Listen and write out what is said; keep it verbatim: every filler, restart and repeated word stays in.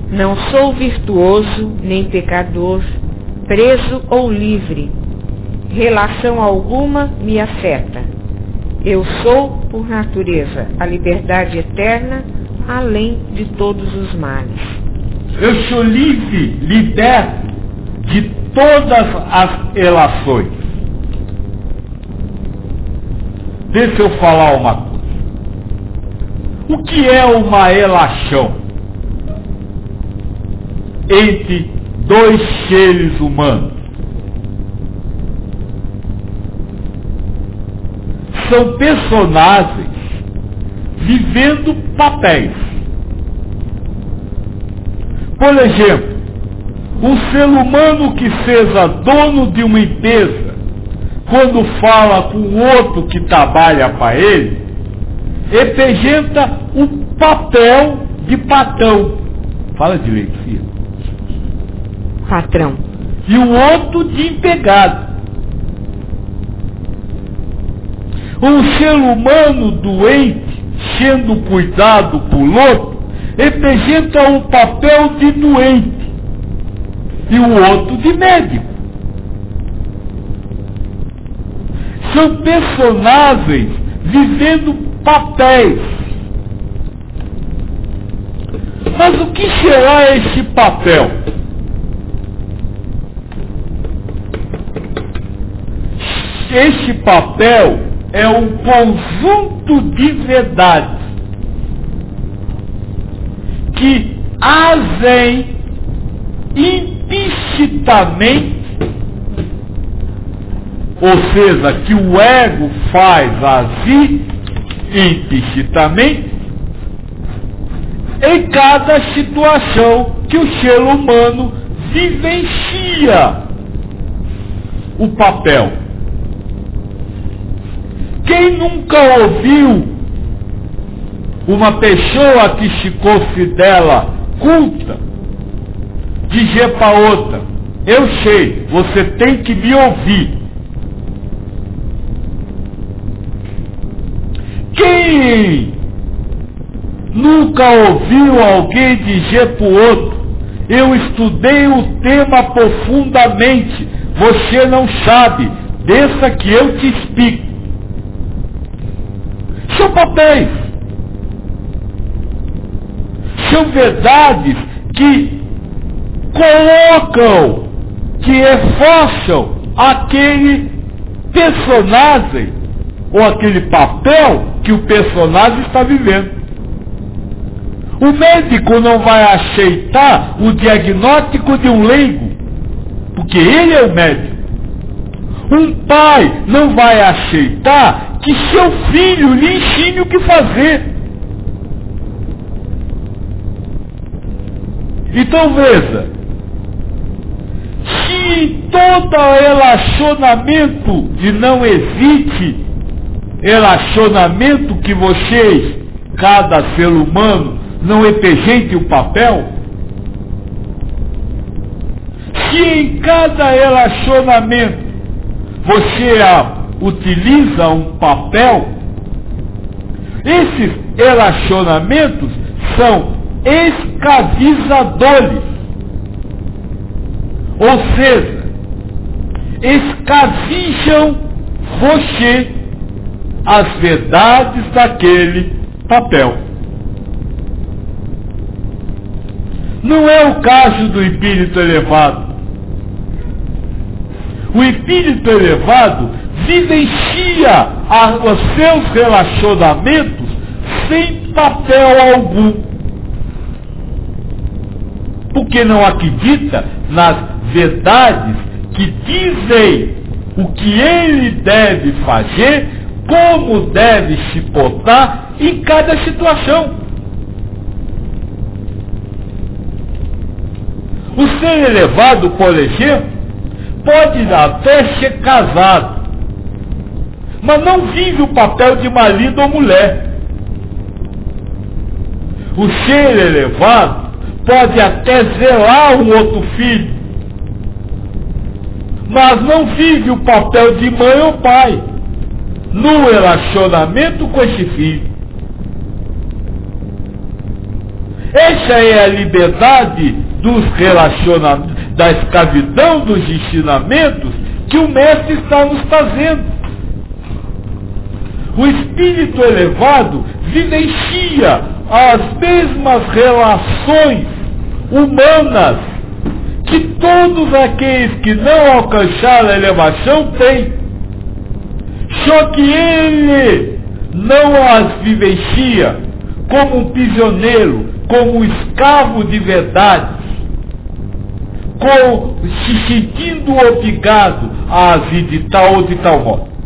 Não sou virtuoso nem pecador, preso ou livre. Relação alguma me afeta. Eu sou, por natureza, a liberdade eterna, além de todos os males. Eu sou livre, liberto de todas as relações. Deixa eu falar uma coisa. O que é uma relação entre dois seres humanos? São personagens vivendo papéis. Por exemplo, um ser humano que seja dono de uma empresa, quando fala com o outro que trabalha para ele, representa o papel de patrão. Fala direito, filho. Patrão. E o outro de empregado. Um ser humano doente, sendo cuidado por outro, representa o papel de doente. E o outro de médico. São personagens vivendo papéis. Mas o que será esse papel? Esse papel é um conjunto de verdades que agem implicitamente, ou seja, que o ego faz agir implicitamente em cada situação que o ser humano vivencia o papel. Quem nunca ouviu uma pessoa que se considera culta dizer para outra: eu sei, você tem que me ouvir? Quem nunca ouviu alguém dizer para o outro: eu estudei o tema profundamente, você não sabe, deixa que eu te explico? São papéis. São verdades que colocam, que reforçam aquele personagem ou aquele papel que o personagem está vivendo. O médico não vai aceitar o diagnóstico de um leigo, porque ele é o médico. Um pai não vai aceitar que seu filho lhe ensine o que fazer. Então veja, se em todo relacionamento, e não existe relacionamento que vocês, cada ser humano, não represente o papel, se em cada relacionamento você a, utiliza um papel, esses relacionamentos são escravizadores. Ou seja, escravizam você as verdades daquele papel. Não é o caso do espírito elevado. O espírito elevado vivencia a, os seus relacionamentos sem papel algum, porque não acredita nas verdades que dizem o que ele deve fazer, como deve se portar em cada situação. O ser elevado, por exemplo, pode até ser casado, mas não vive o papel de marido ou mulher. O ser elevado pode até zelar um outro filho, mas não vive o papel de mãe ou pai no relacionamento com esse filho. Essa é a liberdade dos relacionamentos, da escravidão dos ensinamentos que o Mestre está nos trazendo. O espírito elevado vivencia as mesmas relações humanas que todos aqueles que não alcançaram a elevação têm. Só que ele não as vivencia como um prisioneiro, como um escravo de verdade, com, se sentindo obrigado a agir de tal ou de tal modo.